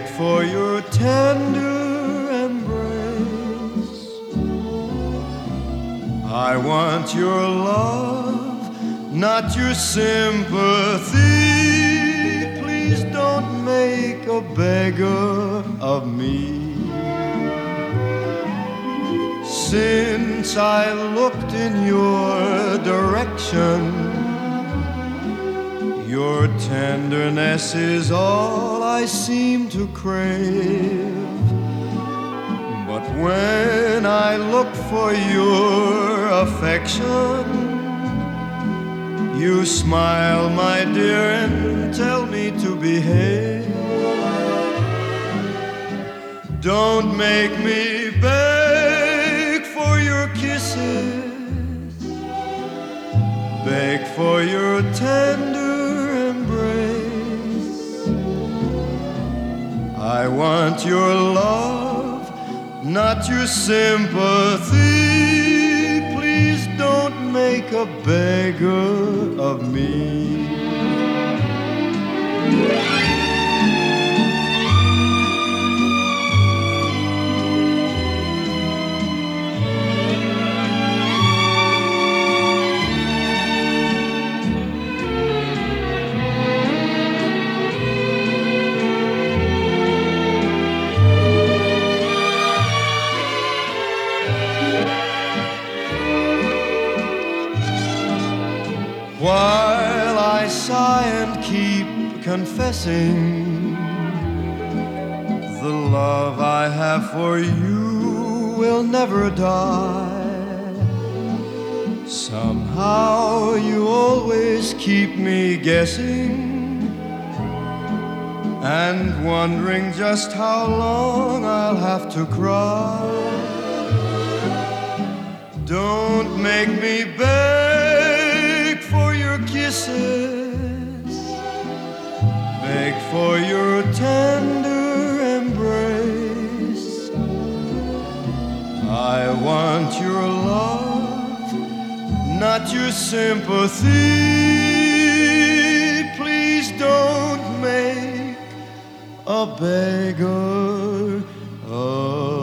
beg for your tender embrace. I want your love, not your sympathy. Please don't make a beggar of me. Since I looked in your direction, your tenderness is all I seem to crave. But when I look for your affection, you smile, my dear, and tell me to behave. Don't make me beg for your kisses, beg for your tender embrace. I want your love, not your sympathy. Please don't make a beggar of me. While I sigh and keep confessing, the love I have for you will never die. Somehow you always keep me guessing and wondering just how long I'll have to cry. Don't make me beg for your kisses, beg for your tender embrace. I want your love, not your sympathy. Please don't make a beggar of